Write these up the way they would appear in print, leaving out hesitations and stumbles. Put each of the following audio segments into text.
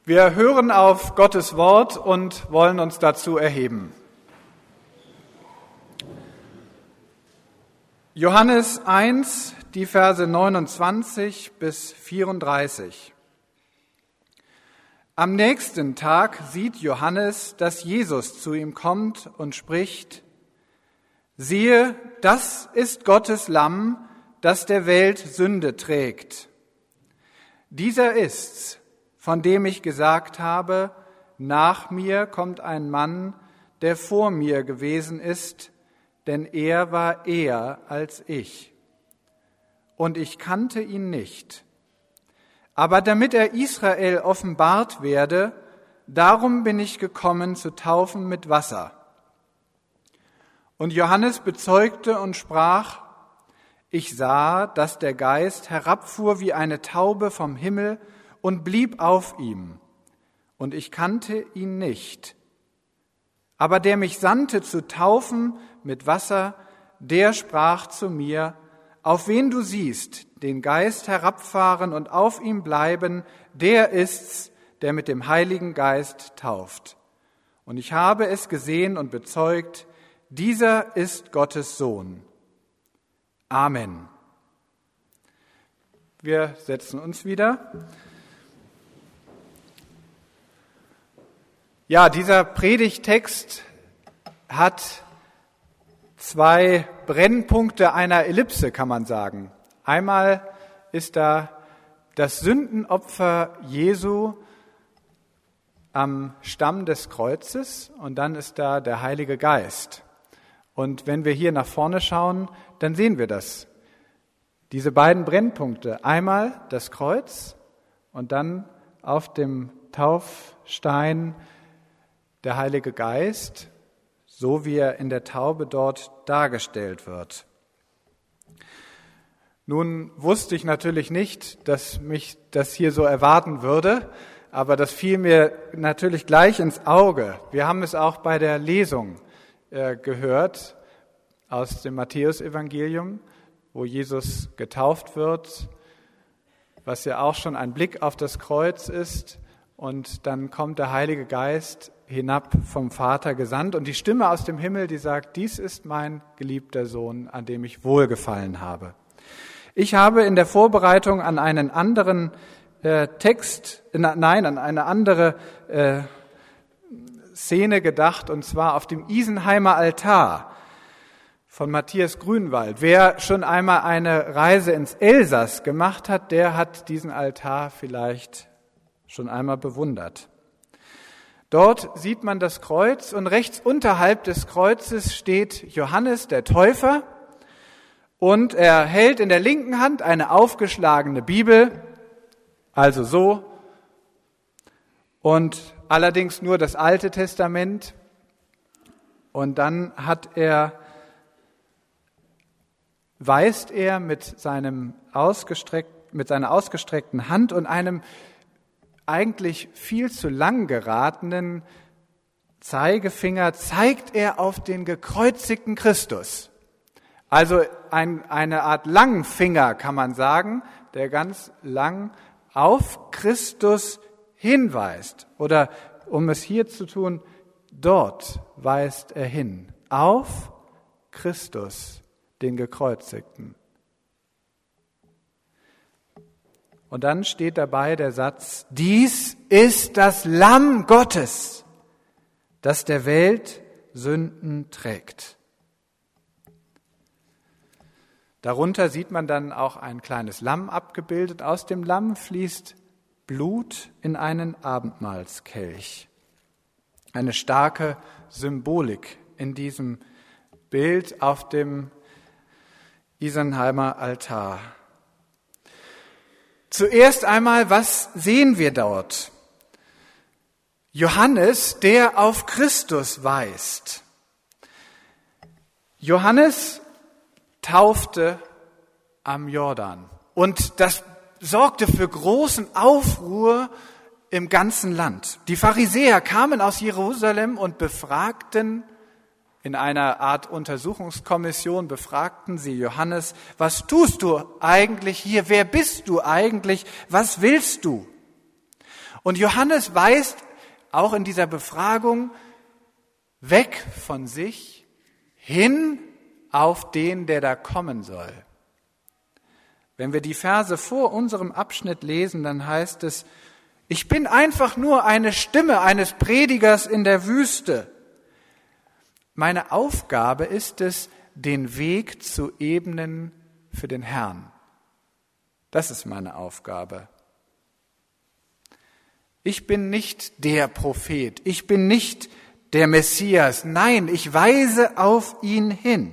Wir hören auf Gottes Wort und wollen uns dazu erheben. Johannes 1, die Verse 29 bis 34. Am nächsten Tag sieht Johannes, dass Jesus zu ihm kommt und spricht: Siehe, das ist Gottes Lamm, das der Welt Sünde trägt. Dieser ist's, von dem ich gesagt habe, nach mir kommt ein Mann, der vor mir gewesen ist, denn er war eher als ich. Und ich kannte ihn nicht. Aber damit er Israel offenbart werde, darum bin ich gekommen, zu taufen mit Wasser. Und Johannes bezeugte und sprach: Ich sah, dass der Geist herabfuhr wie eine Taube vom Himmel und blieb auf ihm. Und ich kannte ihn nicht. Aber der mich sandte zu taufen mit Wasser, der sprach zu mir: Auf wen du siehst, den Geist herabfahren und auf ihm bleiben, der ist's, der mit dem Heiligen Geist tauft. Und ich habe es gesehen und bezeugt: Dieser ist Gottes Sohn. Amen. Wir setzen uns wieder. Ja, dieser Predigtext hat zwei Brennpunkte einer Ellipse, kann man sagen. Einmal ist da das Sündenopfer Jesu am Stamm des Kreuzes und dann ist da der Heilige Geist. Und wenn wir hier nach vorne schauen, dann sehen wir das. Diese beiden Brennpunkte, einmal das Kreuz und dann auf dem Taufstein der Heilige Geist, so wie er in der Taube dort dargestellt wird. Nun wusste ich natürlich nicht, dass mich das hier so erwarten würde, aber das fiel mir natürlich gleich ins Auge. Wir haben es auch bei der Lesung gehört aus dem Matthäusevangelium, wo Jesus getauft wird, was ja auch schon ein Blick auf das Kreuz ist. Und dann kommt der Heilige Geist hinab vom Vater gesandt und die Stimme aus dem Himmel, die sagt: Dies ist mein geliebter Sohn, an dem ich wohlgefallen habe. Ich habe in der Vorbereitung an einen anderen an eine andere Szene gedacht, und zwar auf dem Isenheimer Altar von Matthias Grünwald. Wer schon einmal eine Reise ins Elsass gemacht hat, der hat diesen Altar vielleicht schon einmal bewundert. Dort sieht man das Kreuz und rechts unterhalb des Kreuzes steht Johannes der Täufer und er hält in der linken Hand eine aufgeschlagene Bibel, also so, und allerdings nur das Alte Testament. Und dann weist er mit seiner ausgestreckten Hand und einem eigentlich viel zu lang geratenen Zeigefinger zeigt er auf den gekreuzigten Christus. Also eine Art Langfinger, kann man sagen, der ganz lang auf Christus hinweist. Oder um es hier zu tun, dort weist er hin. Auf Christus, den Gekreuzigten. Und dann steht dabei der Satz: Dies ist das Lamm Gottes, das der Welt Sünden trägt. Darunter sieht man dann auch ein kleines Lamm abgebildet. Aus dem Lamm fließt Blut in einen Abendmahlskelch. Eine starke Symbolik in diesem Bild auf dem Isenheimer Altar. Zuerst einmal, was sehen wir dort? Johannes, der auf Christus weist. Johannes taufte am Jordan und das sorgte für großen Aufruhr im ganzen Land. Die Pharisäer kamen aus Jerusalem und befragten in einer Art Untersuchungskommission, befragten sie Johannes: Was tust du eigentlich hier? Wer bist du eigentlich? Was willst du? Und Johannes weist auch in dieser Befragung weg von sich hin auf den, der da kommen soll. Wenn wir die Verse vor unserem Abschnitt lesen, dann heißt es, ich bin einfach nur eine Stimme eines Predigers in der Wüste. Meine Aufgabe ist es, den Weg zu ebnen für den Herrn. Das ist meine Aufgabe. Ich bin nicht der Prophet, ich bin nicht der Messias. Nein, ich weise auf ihn hin.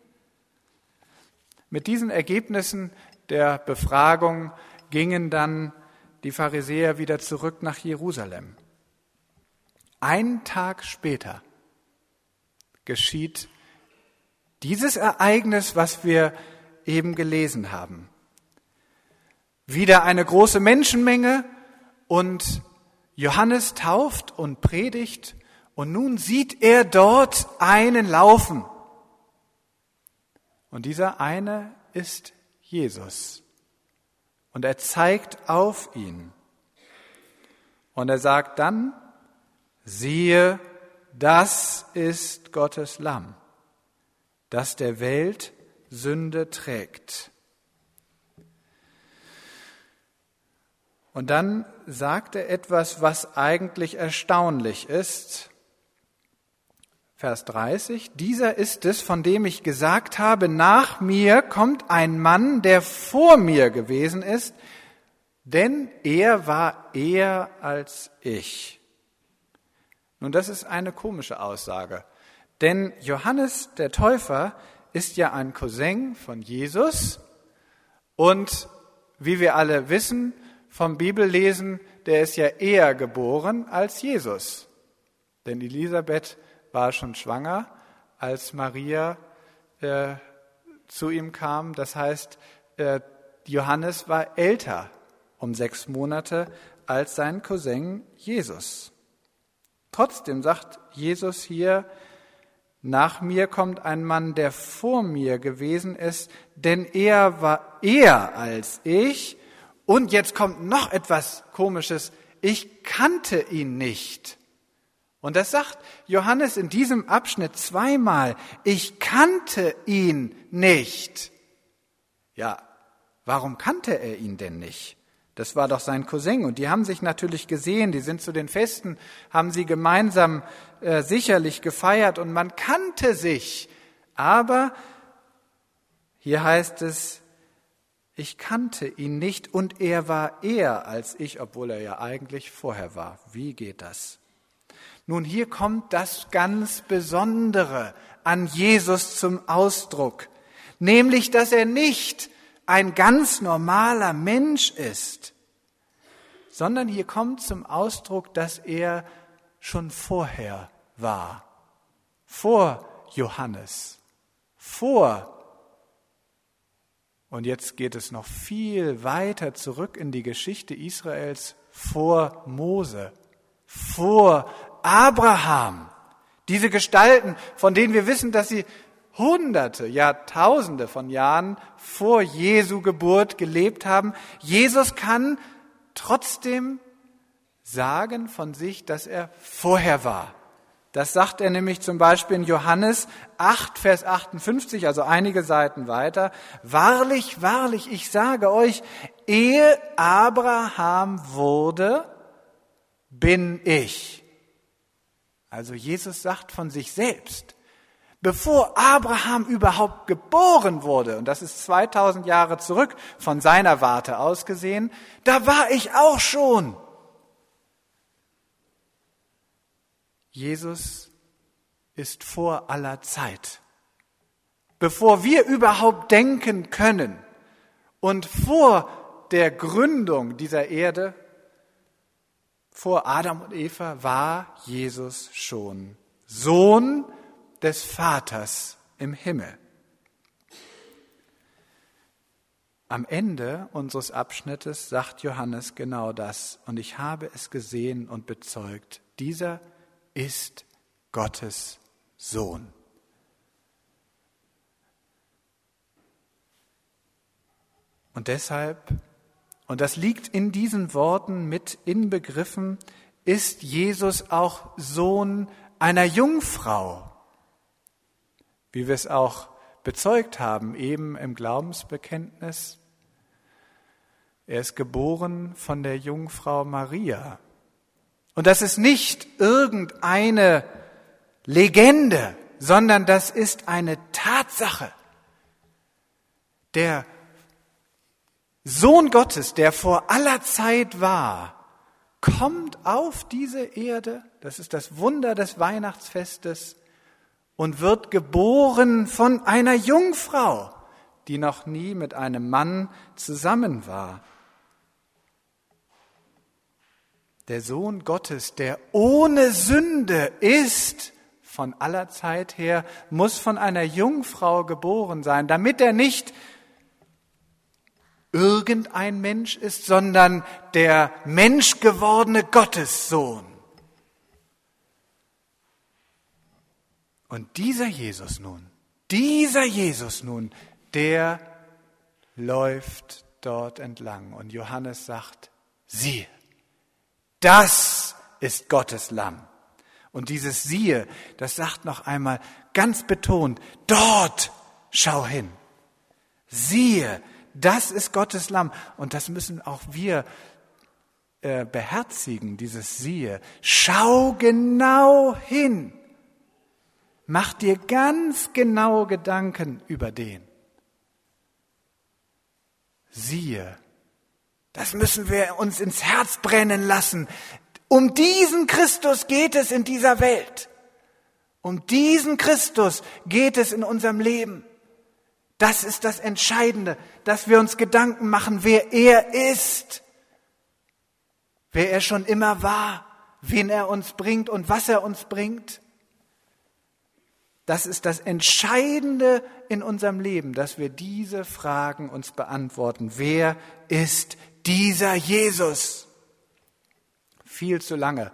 Mit diesen Ergebnissen der Befragung gingen dann die Pharisäer wieder zurück nach Jerusalem. Einen Tag später geschieht dieses Ereignis, was wir eben gelesen haben. Wieder eine große Menschenmenge und Johannes tauft und predigt und nun sieht er dort einen laufen. Und dieser eine ist Jesus. Und er zeigt auf ihn. Und er sagt dann, siehe, das ist Gottes Lamm, das der Welt Sünde trägt. Und dann sagt er etwas, was eigentlich erstaunlich ist. Vers 30, dieser ist es, von dem ich gesagt habe, nach mir kommt ein Mann, der vor mir gewesen ist, denn er war eher als ich. Nun, das ist eine komische Aussage, denn Johannes der Täufer ist ja ein Cousin von Jesus und wie wir alle wissen vom Bibellesen, der ist ja eher geboren als Jesus, denn Elisabeth war schon schwanger, als Maria zu ihm kam. Das heißt, Johannes war älter um 6 Monate als sein Cousin Jesus. Trotzdem sagt Jesus hier, nach mir kommt ein Mann, der vor mir gewesen ist, denn er war eher als ich. Und jetzt kommt noch etwas Komisches, ich kannte ihn nicht. Und das sagt Johannes in diesem Abschnitt 2-mal. Ich kannte ihn nicht. Ja, warum kannte er ihn denn nicht? Das war doch sein Cousin. Und die haben sich natürlich gesehen, die sind zu den Festen, haben sie gemeinsam sicherlich gefeiert und man kannte sich. Aber hier heißt es, ich kannte ihn nicht und er war eher als ich, obwohl er ja eigentlich vorher war. Wie geht das? Nun, hier kommt das ganz Besondere an Jesus zum Ausdruck, nämlich, dass er nicht ein ganz normaler Mensch ist, sondern hier kommt zum Ausdruck, dass er schon vorher war, vor Johannes, und jetzt geht es noch viel weiter zurück in die Geschichte Israels, vor Mose, vor Abraham, diese Gestalten, von denen wir wissen, dass sie Hunderte, ja Tausende von Jahren vor Jesu Geburt gelebt haben. Jesus kann trotzdem sagen von sich, dass er vorher war. Das sagt er nämlich zum Beispiel in Johannes 8, Vers 58, also einige Seiten weiter. Wahrlich, wahrlich, ich sage euch, ehe Abraham wurde, bin ich. Also Jesus sagt von sich selbst, bevor Abraham überhaupt geboren wurde, und das ist 2000 Jahre zurück von seiner Warte aus gesehen, da war ich auch schon. Jesus ist vor aller Zeit. Bevor wir überhaupt denken können und vor der Gründung dieser Erde, vor Adam und Eva war Jesus schon Sohn des Vaters im Himmel. Am Ende unseres Abschnittes sagt Johannes genau das. Und ich habe es gesehen und bezeugt. Dieser ist Gottes Sohn. Und deshalb und das liegt in diesen Worten mit inbegriffen, ist Jesus auch Sohn einer Jungfrau, wie wir es auch bezeugt haben, eben im Glaubensbekenntnis. Er ist geboren von der Jungfrau Maria. Und das ist nicht irgendeine Legende, sondern das ist eine Tatsache. Der Sohn Gottes, der vor aller Zeit war, kommt auf diese Erde, das ist das Wunder des Weihnachtsfestes, und wird geboren von einer Jungfrau, die noch nie mit einem Mann zusammen war. Der Sohn Gottes, der ohne Sünde ist, von aller Zeit her, muss von einer Jungfrau geboren sein, damit er nicht irgendein Mensch ist, sondern der menschgewordene Gottessohn. Und dieser Jesus nun, der läuft dort entlang. Und Johannes sagt, siehe, das ist Gottes Lamm. Und dieses siehe, das sagt noch einmal ganz betont, dort schau hin. Siehe, das ist Gottes Lamm. Und das müssen auch wir beherzigen, dieses siehe. Schau genau hin. Mach dir ganz genau Gedanken über den. Siehe, das müssen wir uns ins Herz brennen lassen. Um diesen Christus geht es in dieser Welt. Um diesen Christus geht es in unserem Leben. Das ist das Entscheidende, dass wir uns Gedanken machen, wer er ist, wer er schon immer war, wen er uns bringt und was er uns bringt. Das ist das Entscheidende in unserem Leben, dass wir diese Fragen uns beantworten. Wer ist dieser Jesus? Viel zu lange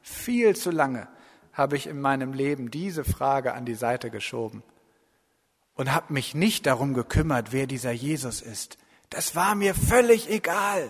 habe ich in meinem Leben diese Frage an die Seite geschoben und habe mich nicht darum gekümmert, wer dieser Jesus ist. Das war mir völlig egal.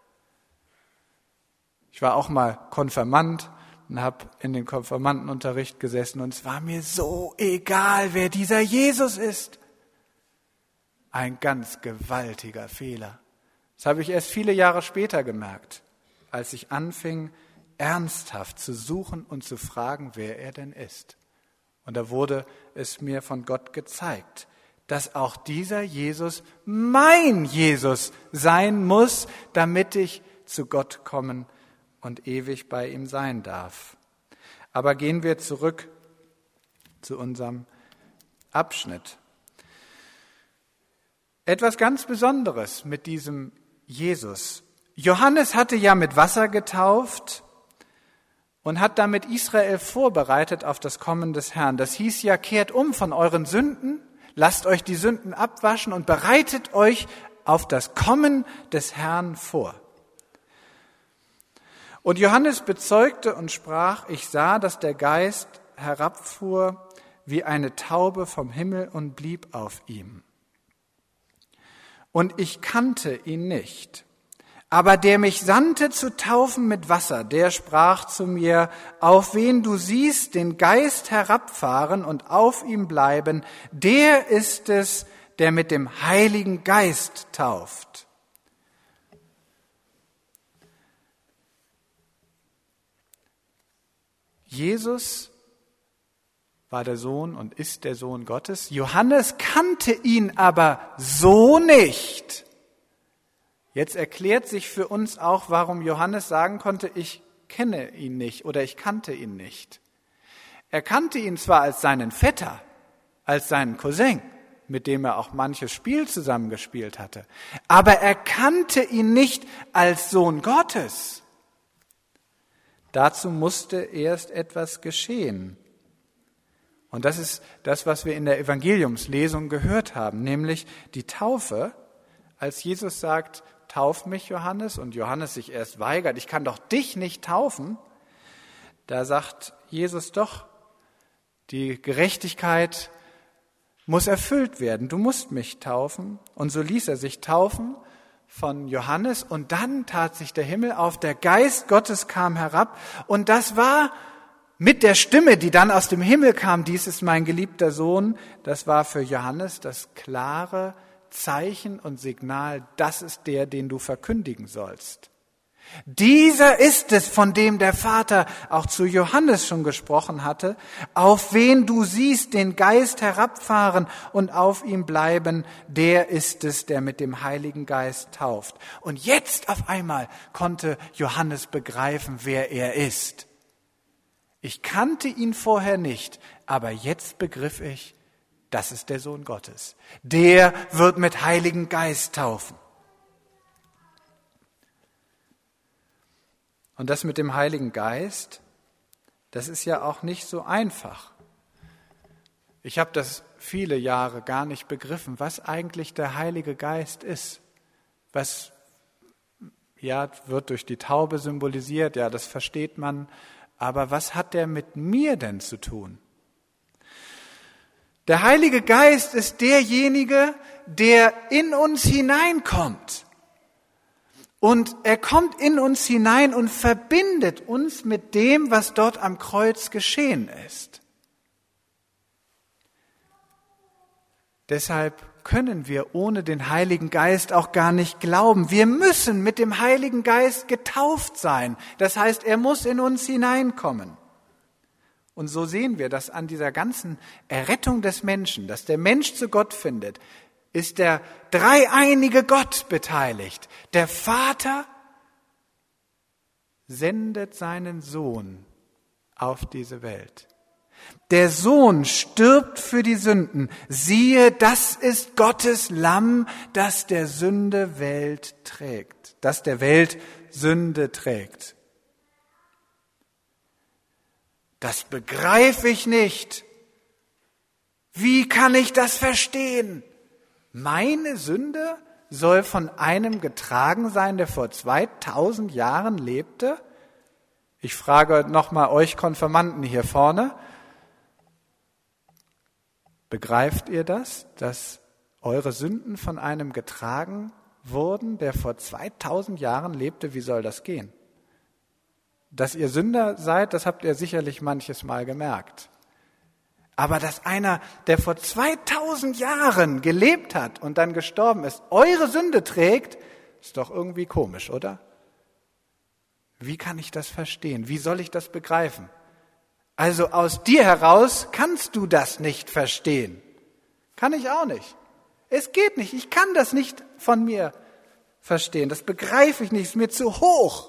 Ich war auch mal Konfirmand und habe in den Konfirmandenunterricht gesessen und es war mir so egal, wer dieser Jesus ist. Ein ganz gewaltiger Fehler. Das habe ich erst viele Jahre später gemerkt, als ich anfing, ernsthaft zu suchen und zu fragen, wer er denn ist. Und da wurde es mir von Gott gezeigt, dass auch dieser Jesus mein Jesus sein muss, damit ich zu Gott kommen und ewig bei ihm sein darf. Aber gehen wir zurück zu unserem Abschnitt. Etwas ganz Besonderes mit diesem Jesus. Johannes hatte ja mit Wasser getauft und hat damit Israel vorbereitet auf das Kommen des Herrn. Das hieß ja, kehrt um von euren Sünden, lasst euch die Sünden abwaschen und bereitet euch auf das Kommen des Herrn vor. Und Johannes bezeugte und sprach, ich sah, dass der Geist herabfuhr wie eine Taube vom Himmel und blieb auf ihm. Und ich kannte ihn nicht. Aber der mich sandte zu taufen mit Wasser, der sprach zu mir, auf wen du siehst den Geist herabfahren und auf ihm bleiben, der ist es, der mit dem Heiligen Geist tauft. Jesus war der Sohn und ist der Sohn Gottes. Johannes kannte ihn aber so nicht. Jetzt erklärt sich für uns auch, warum Johannes sagen konnte, ich kenne ihn nicht oder ich kannte ihn nicht. Er kannte ihn zwar als seinen Vetter, als seinen Cousin, mit dem er auch manches Spiel zusammengespielt hatte, aber er kannte ihn nicht als Sohn Gottes. Dazu musste erst etwas geschehen. Und das ist das, was wir in der Evangeliumslesung gehört haben, nämlich die Taufe, als Jesus sagt, tauf mich, Johannes, und Johannes sich erst weigert, ich kann doch dich nicht taufen, da sagt Jesus doch, die Gerechtigkeit muss erfüllt werden, du musst mich taufen. Und so ließ er sich taufen von Johannes und dann tat sich der Himmel auf, der Geist Gottes kam herab und das war mit der Stimme, die dann aus dem Himmel kam, dies ist mein geliebter Sohn, das war für Johannes das klare Zeichen und Signal, das ist der, den du verkündigen sollst. Dieser ist es, von dem der Vater auch zu Johannes schon gesprochen hatte, auf wen du siehst den Geist herabfahren und auf ihm bleiben, der ist es, der mit dem Heiligen Geist tauft. Und jetzt auf einmal konnte Johannes begreifen, wer er ist. Ich kannte ihn vorher nicht, aber jetzt begriff ich, das ist der Sohn Gottes. Der wird mit Heiligen Geist taufen. Und das mit dem Heiligen Geist, das ist ja auch nicht so einfach. Ich habe das viele Jahre gar nicht begriffen, was eigentlich der Heilige Geist ist. Was wird durch die Taube symbolisiert, ja, das versteht man. Aber was hat der mit mir denn zu tun? Der Heilige Geist ist derjenige, der in uns hineinkommt. Und er kommt in uns hinein und verbindet uns mit dem, was dort am Kreuz geschehen ist. Deshalb können wir ohne den Heiligen Geist auch gar nicht glauben. Wir müssen mit dem Heiligen Geist getauft sein. Das heißt, er muss in uns hineinkommen. Und so sehen wir, dass an dieser ganzen Errettung des Menschen, dass der Mensch zu Gott findet, ist der dreieinige Gott beteiligt. Der Vater sendet seinen Sohn auf diese Welt. Der Sohn stirbt für die Sünden. Siehe, das ist Gottes Lamm, das der Sünde Welt trägt, das der Welt Sünde trägt. Das begreife ich nicht. Wie kann ich das verstehen? Meine Sünde soll von einem getragen sein, der vor 2000 Jahren lebte? Ich frage nochmal euch Konfirmanden hier vorne. Begreift ihr das, dass eure Sünden von einem getragen wurden, der vor 2000 Jahren lebte? Wie soll das gehen? Dass ihr Sünder seid, das habt ihr sicherlich manches Mal gemerkt. Aber dass einer, der vor 2000 Jahren gelebt hat und dann gestorben ist, eure Sünde trägt, ist doch irgendwie komisch, oder? Wie kann ich das verstehen? Wie soll ich das begreifen? Also aus dir heraus kannst du das nicht verstehen. Kann ich auch nicht. Es geht nicht. Ich kann das nicht von mir verstehen. Das begreife ich nicht. Es ist mir zu hoch.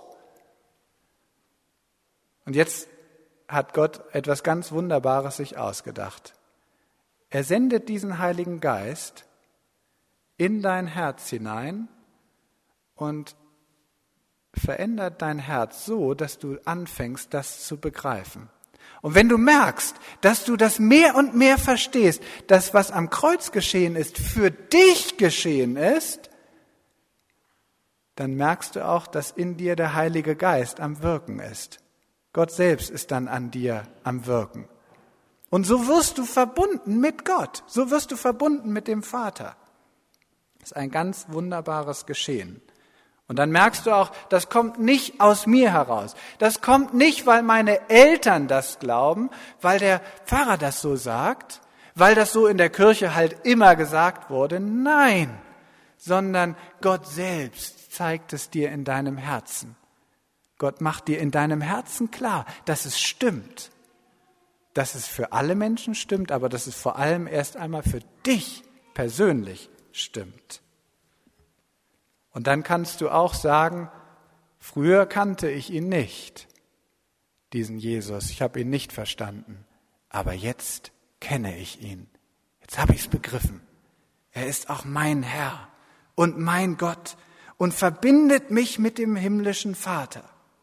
Und jetzt hat Gott etwas ganz Wunderbares sich ausgedacht. Er sendet diesen Heiligen Geist in dein Herz hinein und verändert dein Herz so, dass du anfängst, das zu begreifen. Und wenn du merkst, dass du das mehr und mehr verstehst, dass was am Kreuz geschehen ist, für dich geschehen ist, dann merkst du auch, dass in dir der Heilige Geist am Wirken ist. Gott selbst ist dann an dir am Wirken. Und so wirst du verbunden mit Gott. So wirst du verbunden mit dem Vater. Das ist ein ganz wunderbares Geschehen. Und dann merkst du auch, das kommt nicht aus mir heraus. Das kommt nicht, weil meine Eltern das glauben, weil der Pfarrer das so sagt, weil das so in der Kirche halt immer gesagt wurde. Nein, sondern Gott selbst zeigt es dir in deinem Herzen. Gott macht dir in deinem Herzen klar, dass es stimmt, dass es für alle Menschen stimmt, aber dass es vor allem erst einmal für dich persönlich stimmt. Und dann kannst du auch sagen, früher kannte ich ihn nicht, diesen Jesus, ich habe ihn nicht verstanden, aber jetzt kenne ich ihn, jetzt habe ich es begriffen. Er ist auch mein Herr und mein Gott und verbindet mich mit dem himmlischen Vater.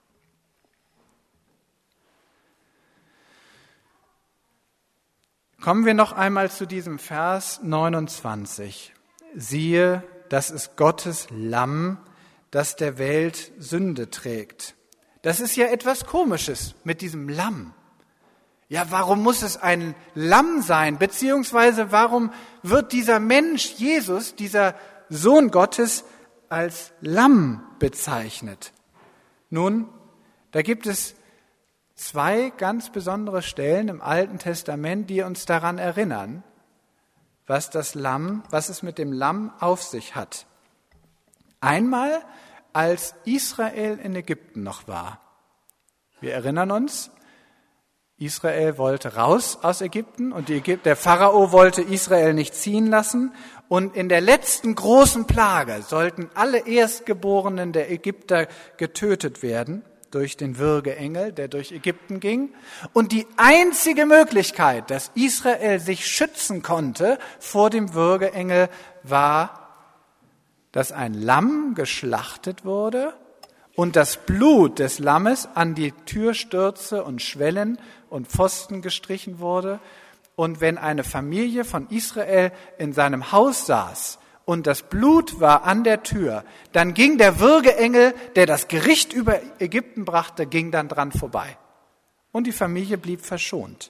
Kommen wir noch einmal zu diesem Vers 29. Siehe, das ist Gottes Lamm, das der Welt Sünde trägt. Das ist ja etwas Komisches mit diesem Lamm. Ja, warum muss es ein Lamm sein? Beziehungsweise warum wird dieser Mensch, Jesus, dieser Sohn Gottes, als Lamm bezeichnet. Nun, da gibt es 2 ganz besondere Stellen im Alten Testament, die uns daran erinnern, was es mit dem Lamm auf sich hat. Einmal, als Israel in Ägypten noch war. Wir erinnern uns, Israel wollte raus aus Ägypten und der Pharao wollte Israel nicht ziehen lassen. Und in der letzten großen Plage sollten alle Erstgeborenen der Ägypter getötet werden durch den Würgeengel, der durch Ägypten ging. Und die einzige Möglichkeit, dass Israel sich schützen konnte vor dem Würgeengel, war, dass ein Lamm geschlachtet wurde und das Blut des Lammes an die Türstürze und Schwellen und Pfosten gestrichen wurde. Und wenn eine Familie von Israel in seinem Haus saß und das Blut war an der Tür, dann ging der Würgeengel, der das Gericht über Ägypten brachte, ging dann dran vorbei. Und die Familie blieb verschont.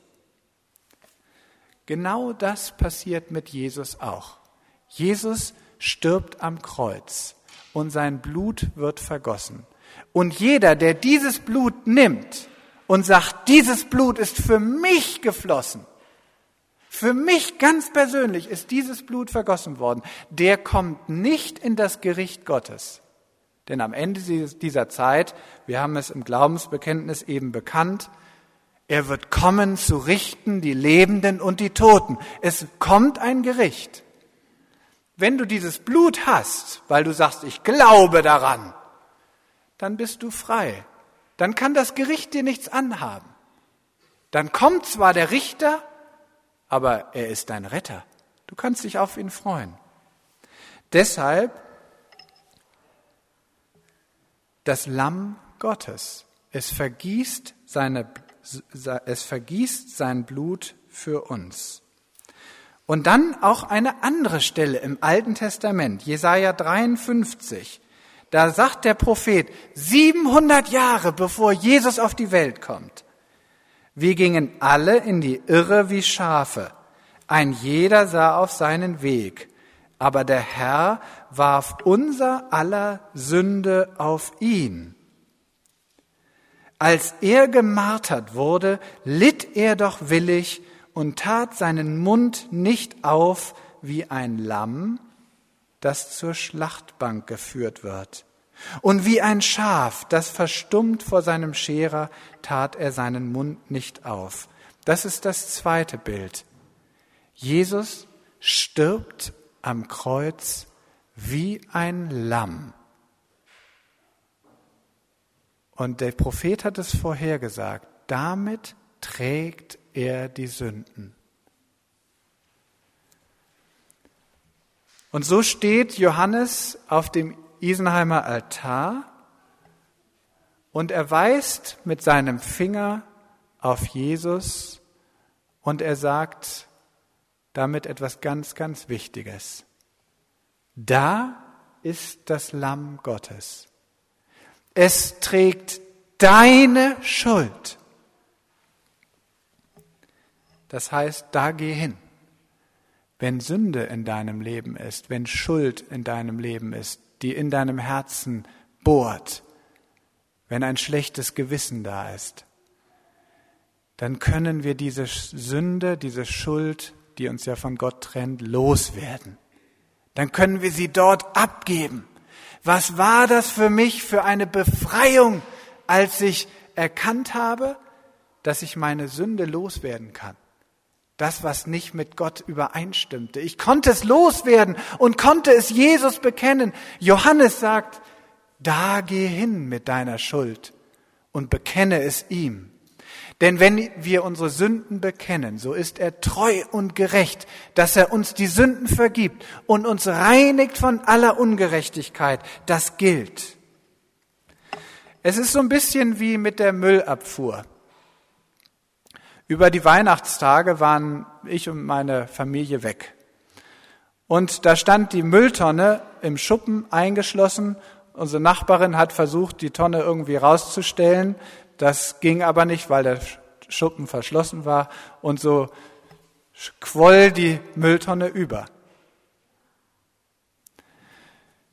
Genau das passiert mit Jesus auch. Jesus stirbt am Kreuz und sein Blut wird vergossen. Und jeder, der dieses Blut nimmt und sagt, dieses Blut ist für mich geflossen, für mich ganz persönlich ist dieses Blut vergossen worden, der kommt nicht in das Gericht Gottes. Denn am Ende dieser Zeit, wir haben es im Glaubensbekenntnis eben bekannt, er wird kommen zu richten die Lebenden und die Toten. Es kommt ein Gericht. Wenn du dieses Blut hast, weil du sagst, ich glaube daran, dann bist du frei. Dann kann das Gericht dir nichts anhaben. Dann kommt zwar der Richter, aber er ist dein Retter. Du kannst dich auf ihn freuen. Deshalb das Lamm Gottes. Es vergießt sein Blut für uns. Und dann auch eine andere Stelle im Alten Testament, Jesaja 53. Da sagt der Prophet, 700 Jahre bevor Jesus auf die Welt kommt: Wir gingen alle in die Irre wie Schafe. Ein jeder sah auf seinen Weg. Aber der Herr warf unser aller Sünde auf ihn. Als er gemartert wurde, litt er doch willig und tat seinen Mund nicht auf wie ein Lamm, das zur Schlachtbank geführt wird. Und wie ein Schaf, das verstummt vor seinem Scherer, tat er seinen Mund nicht auf. Das ist das zweite Bild. Jesus stirbt am Kreuz wie ein Lamm. Und der Prophet hat es vorhergesagt, damit trägt er die Sünden. Und so steht Johannes auf dem Isenheimer Altar und er weist mit seinem Finger auf Jesus und er sagt damit etwas ganz, ganz Wichtiges. Da ist das Lamm Gottes. Es trägt deine Schuld. Das heißt, da geh hin. Wenn Sünde in deinem Leben ist, wenn Schuld in deinem Leben ist, die in deinem Herzen bohrt, wenn ein schlechtes Gewissen da ist, dann können wir diese Sünde, diese Schuld, die uns ja von Gott trennt, loswerden. Dann können wir sie dort abgeben. Was war das für mich für eine Befreiung, als ich erkannt habe, dass ich meine Sünde loswerden kann? Das, was nicht mit Gott übereinstimmte. Ich konnte es loswerden und konnte es Jesus bekennen. Johannes sagt, da geh hin mit deiner Schuld und bekenne es ihm. Denn wenn wir unsere Sünden bekennen, so ist er treu und gerecht, dass er uns die Sünden vergibt und uns reinigt von aller Ungerechtigkeit. Das gilt. Es ist so ein bisschen wie mit der Müllabfuhr. Über die Weihnachtstage waren ich und meine Familie weg. Und da stand die Mülltonne im Schuppen eingeschlossen. Unsere Nachbarin hat versucht, die Tonne irgendwie rauszustellen. Das ging aber nicht, weil der Schuppen verschlossen war. Und so quoll die Mülltonne über.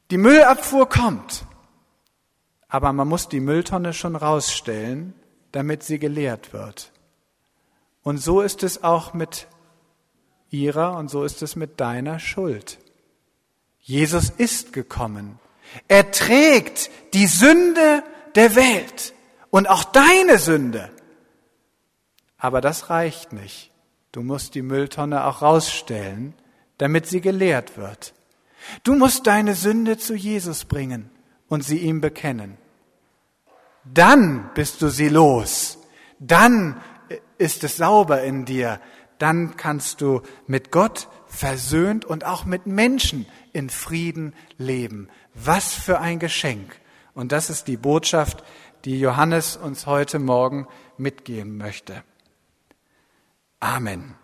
Die Müllabfuhr kommt, aber man muss die Mülltonne schon rausstellen, damit sie geleert wird. Und so ist es auch mit ihrer und so ist es mit deiner Schuld. Jesus ist gekommen. Er trägt die Sünde der Welt und auch deine Sünde. Aber das reicht nicht. Du musst die Mülltonne auch rausstellen, damit sie geleert wird. Du musst deine Sünde zu Jesus bringen und sie ihm bekennen. Dann bist du sie los. Dann ist es sauber in dir. Dann kannst du mit Gott versöhnt und auch mit Menschen in Frieden leben. Was für ein Geschenk. Und das ist die Botschaft, die Johannes uns heute Morgen mitgeben möchte. Amen.